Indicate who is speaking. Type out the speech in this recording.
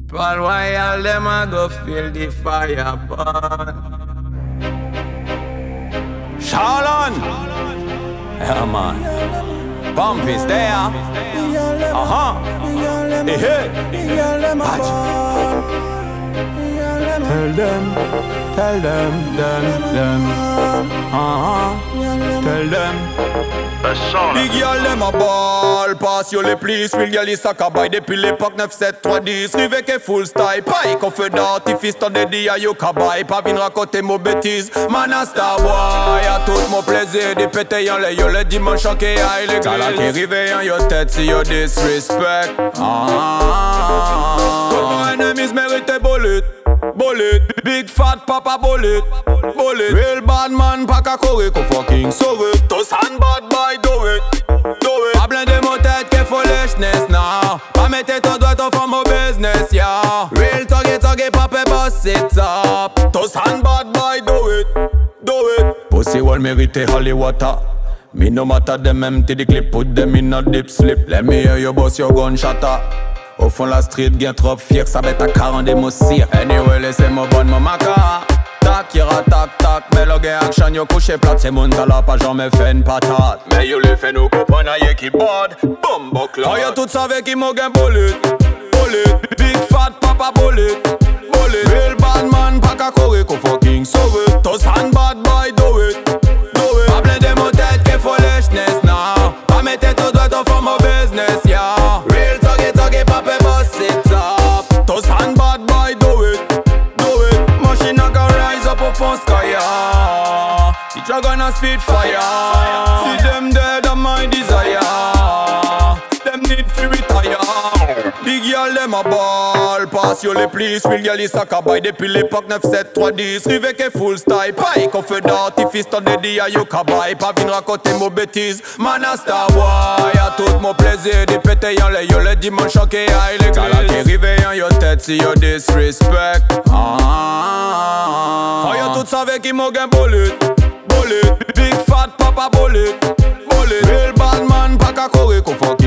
Speaker 1: Paul Royal, them a go feel the fire burn.
Speaker 2: Shaolin! Yeah, man. Bump is there. Hey, hey. Patch. Tell them. Tell them. Big y'all dem a ball, pass yo les plis. Real y'all is saka bay depuis l'époque 9-7-3-10. Rive ke full style, paye qu'on fait d'artifice. T'en dédi a yo kabay, pas vin raconter mo bêtises. Man a star boy, a tout mon plaisir. Di pété y'en le yo le dimanche en ke aille l'église. T'as la qui rive en yo tête si yo disrespect. Ton enemies mérite bullet. Big fat papa bullet. Real bad man pa ka kore ko fucking sauve. Tous hand bad boy do it. Pas plein de mon tête que foolishness now. Pas mettre ton doigt au fond mon business yeah. Real tuggy papa boss it up. Tous hand bad boy do it. Pussy wall mérite holy water. Me no matter them empty the clip. Put them in a deep sleep. Let me hear you bust your gun shatter. Au fond la street, bien trop fier, ça bête à 40 mots cire. Anyway, laissez-moi bonne mon maca. Tac, ira tac, mais le gars action, yo couché plate, c'est mon talent, pas jamais fait une patate. Mais yo le fait nous comprendre, y'a qui bord, bombo clan. Oh, y'a tout savait qui m'a gain bullet. Big fat papa bullet. Real bad man, pas qu'à courir, qu'on fucking sauve. Tous hand bad boy, do it. Pas plein de mots tête, que foolishness now. Pas mettre ton doigt au fond mon business, yeah. Real tuggy, papa boss it up. Tous hand bad boy, do it. Machine a go rise up from sky, yeah. The dragon a speed fire. See them dead on my desire. Them need to retire. Big y'all dem a ball, pass yo les plis. Real y'all is saka bay depuis l'époque 9-7-3-10. Rive ke full style, paye qu'on fait d'artifice. T'en dédi a yo kabay, pas vin raconter mo bêtises. Man a star boy, a tout mon plaisir. Di pété y'en le yo le dimanche en ke aille l'église. T'as la qui rive en yo tête si yo disrespect. Faut yo tout savait qui m'a gain bullet. Big fat papa bullet. Real bad man, pas qu'à courir qu'on fuck